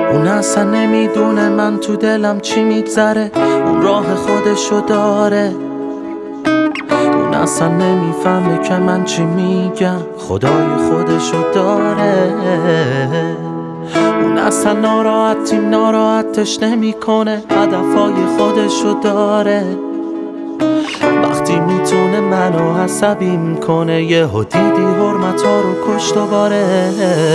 اون اصلا نمیدونه من تو دلم چی میگذره، اون راه خودشو داره. اون اصلا نمیفهمه که من چی میگم، خدای خودشو داره. اون اصلا ناراحتش نمیکنه، هدفهای خودشو داره. وقتی میتونه منو عصبی میکنه، یهو دیدی حرمتا رو کشت و باره.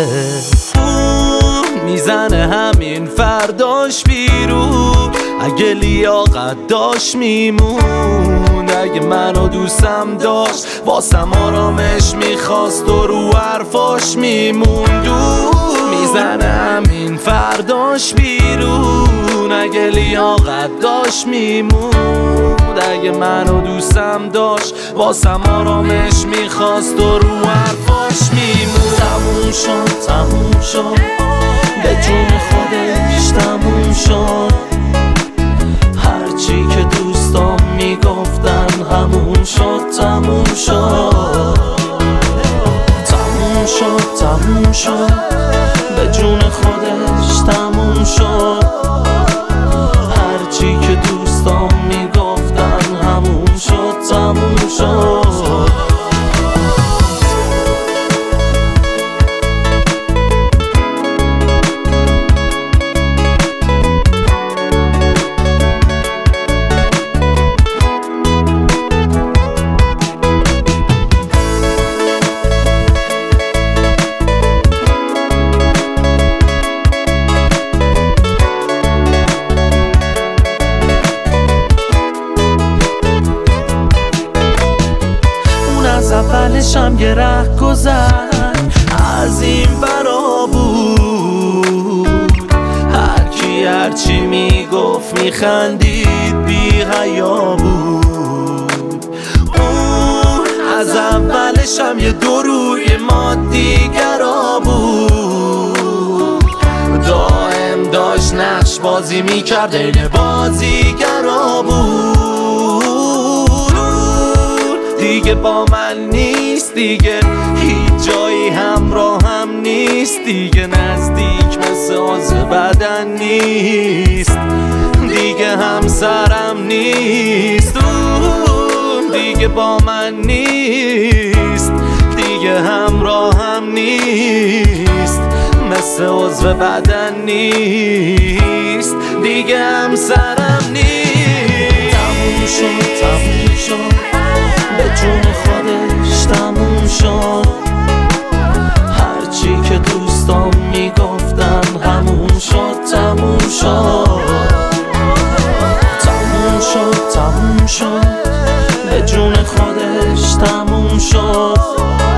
میزنه همین فرداش بیرون، اگه لیاقت داشت میمون، اگه منو دوستم داشت واسم آرامش میخواست و رو حرفاش میموند. میزنه همین فرداش بیرون، اگه لیاقت داشت میمون، اگه منو دوستم داشت واسم آرامش میخواست و رو حرفاش میمون. تموم شد به جون خودش تموم شد، هرچی که دوستام میگفتن همون شد. تموم شد به جون خودش تموم شد، هرچی که دوستام میگفتن همون شد. تموم شد. اولشم یه ره گذر از این برا بود، هرکی هرچی میگفت میخندید بی حیا بود. از اولشم یه دو روی ما دیگرا بود، دائم داشت نقش بازی میکرد این بازیگرا بود. دیگه با من نیست، دیگه هیچ جایی همراهم نیست، دیگه نزدیک مثل عضو بدن نیست، دیگه همسرم نیست. دیگه با من نیست، دیگه همراهم نیست، مثل عضو بدن نیست، دیگه همسرم نیست. تموم شد به جون خودش تموم شد، هرچی که دوستام میگفتن همون شد. تموم شد به جون خودش تموم شد،